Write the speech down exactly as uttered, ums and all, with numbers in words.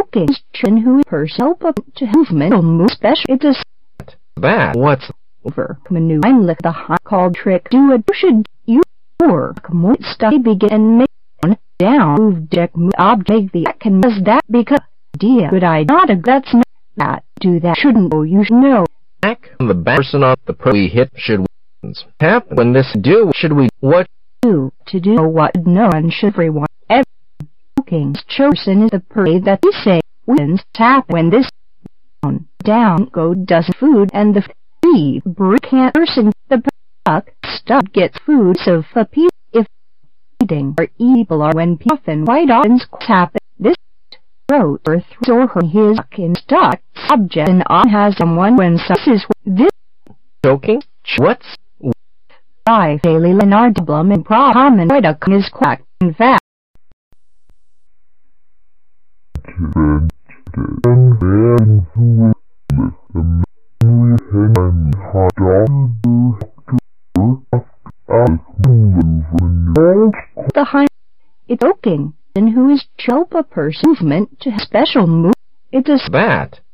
choking chin who person help up to movement or move special. It is that. What's over menu and lick the hot called trick. Do it should you work more study begin and make on down move deck move object the can does that because idea good idea not a that's not that do that shouldn't oh you should know back the person on the pro we hit should happen when this do should we what do to do what no one should everyone every king's chosen is the parade that we say wins tap when this down down go does food and the free brick can't person the buck stuck gets food so for people if eating or evil or when often white owns happen this wrote or throws or her his in stuck subject and on has someone when such is this choking what's by daily Leonard Blum and Pro common white a is quack in fact the hind it's choking and who is choke a person movement to special move it is that